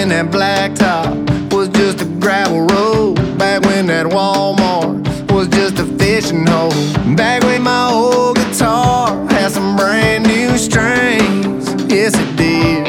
when that blacktop was just a gravel road. Back when that Walmart was just a fishing hole. Back when my old guitar had some brand new strings. Yes, it did.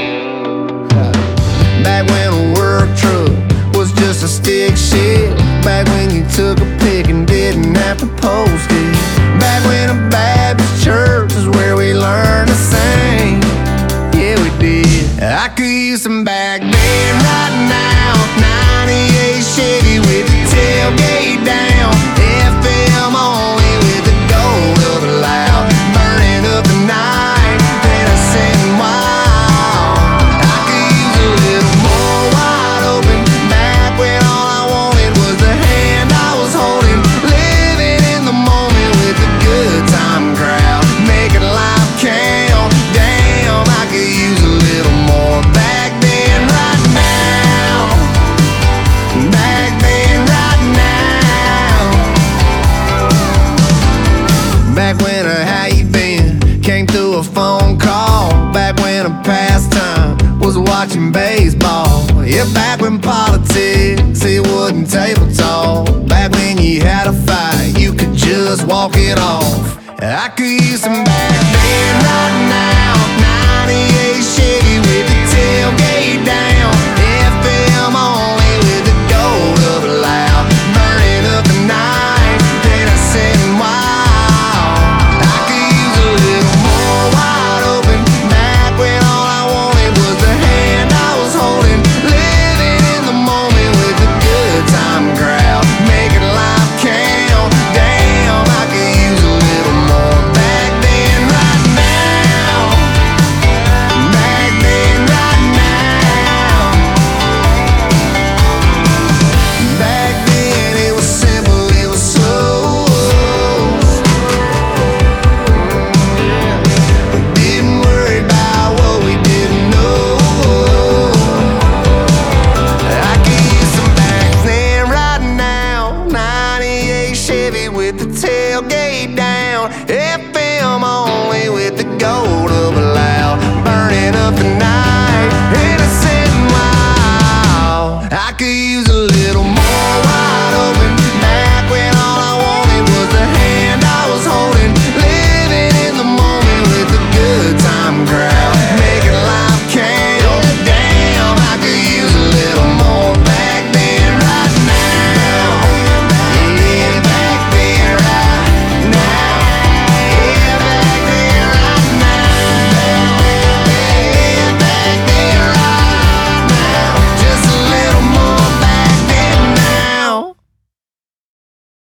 Back when a work truck was just a stick shift. Back when you took a pic and didn't have to post it. Back when a Baptist church was where we learned to sing. Yeah, we did. I could use some back then right now. 98 Chevy with the tailgate down. FM only with the gold of the loud. Burning up the night, then I sitting wild. I could use a little more wide open. Back when all I wanted was the hand I was holding. Living in the moment with the good time crowd. Making life count. Damn, I could use a little more back then right now. Back then right now. Back when a how you been came through a phone call. Back when a pastime was watching baseball. Yeah, back when politics, it wasn't table talk. Back when you had a fight, you could just walk it off. I could use some back then right now. 98